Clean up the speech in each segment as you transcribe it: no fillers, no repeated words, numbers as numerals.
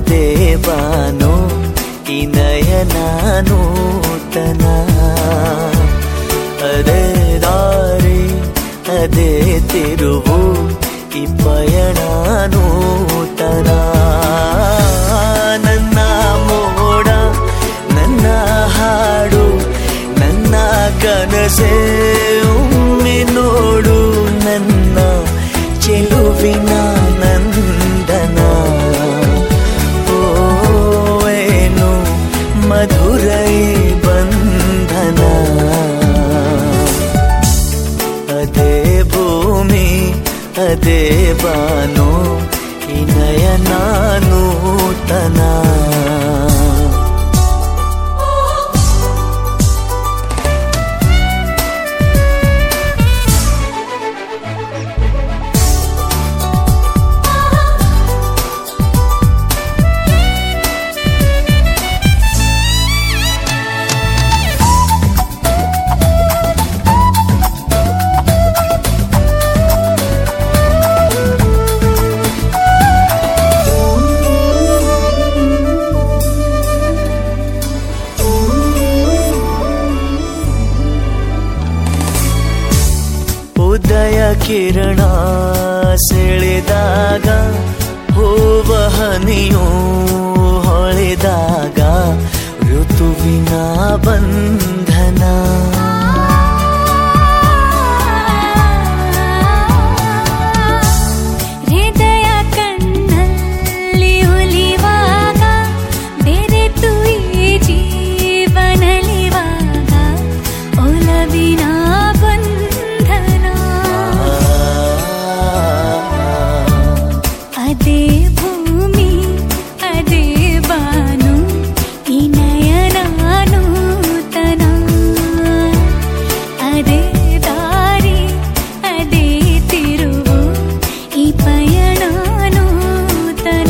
ಅದೇ ಬಾನು ಈ ನಯನ ನೂತನ, ಅದೇ ದಾರಿ ಅದೇ ತಿರುವು ಈ ಪಯಣ ನೂತನ. ನನ್ನ ಮೋಡ ನನ್ನ ಹಾಡು ನನ್ನ ಕನಸೇ ಒಮ್ಮೆ ನೋಡು, ನನ್ನ ಚೆಲುವಿನ ನಂದನ. ಓ ಏನು ಮಧುರೈ ಬಂಧನ, ಅದೇ ಭೂಮಿ ಅದೇ ಬಾನು ಈ ನಯನ ನೂತನ. ಉದಯ ಕಿರಣ ಸೆಳೆದಾಗ ಹೂವ ಹನಿಯು ಹೊಳೆದಾಗ ಋತುವಿನ ಬಂಧನ. ಹೃದಯ ಕಣ್ಣಲ್ಲಿ ಒಲಿವಾಗ ಬೆರೆತು ಈ ಜೀವನಲಿವಾಗ ಒಲವಿನ ಅದೇ ಭೂಮಿ ಅದೇ ಬಾನು ಈ ನಯನ ನೂತನ, ಅದೇ ದಾರಿ ಅದೇ ತಿರುವು ಈ ಪಯಣ ನೂತನ.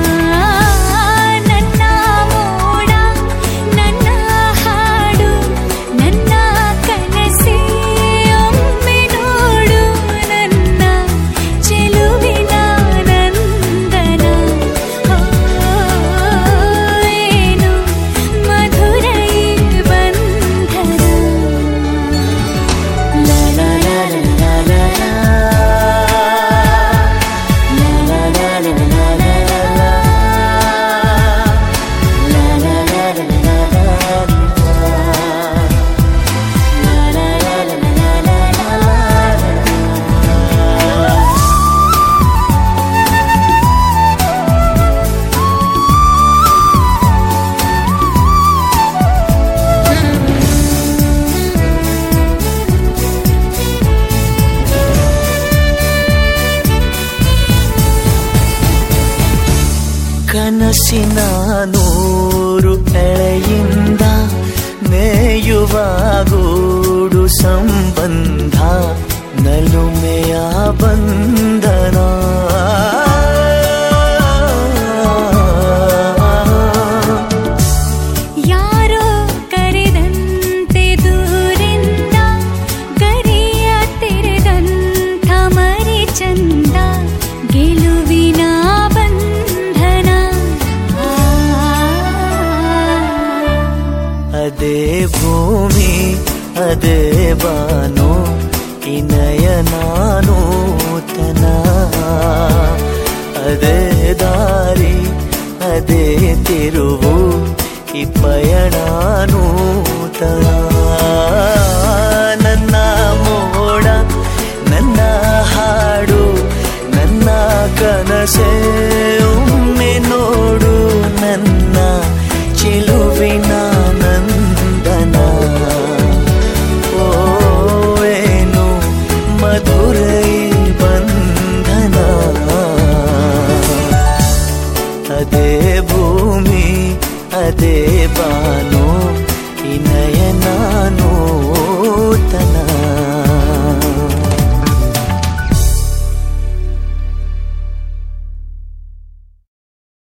ನನ್ನ ಮೋಡ ನನ್ನ ಹಾಡು ನನ್ನ ಕನಸೇ ಒಮ್ಮೆ ನೋಡು, ನನ್ನ ಚೆಲುವಿನ ನಂದನ. ಏನು ಮಧುರೈ ಬಂಧನ. ಲಾ ಲಾ ಲಾ ಲಾ ಲಾ ಲಾ ಲಾ ಲಾ ಲಾ ಲಾ ಲಾ ಕನಸಿನ ನೂರು ಎಳೆಯಿಂದ ನೇಯುವ ಗೂಡು ಸಂಬಂಧ ನಲುಮೆಯ ಬಂಧನ. ಯಾರೋ ಕರೆದಂತೆ ದೂರಿಂದ ಗರಿಯ ತೆರೆದಂಥ ಮರಿ ಚಂದ ಗೆಲುವಿನ ಬಂಧನ. ಅದೇ ಭೂಮಿ ಅದೇ ಬಾನು ಈ ನಯನ ನೂತನ, ಅದೇ ದಾರಿ ಅದೇ ತಿರುವು ಈ ಪಯಣ ನೂತನ. ನನ್ನ ಮೋಡ ನನ್ನ ಹಾಡು ನನ್ನ ಕನಸೇ ಒಮ್ಮೆ ನೋಡು, ನನ್ನ ಚೆಲುವಿನ ನಂದನ. ಓ ಏನು ಮಧುರೈ ಬಂಧನ, ಅದೇ ಭೂಮಿ ಅದೇ ಬಾನು ಈ ನಯನ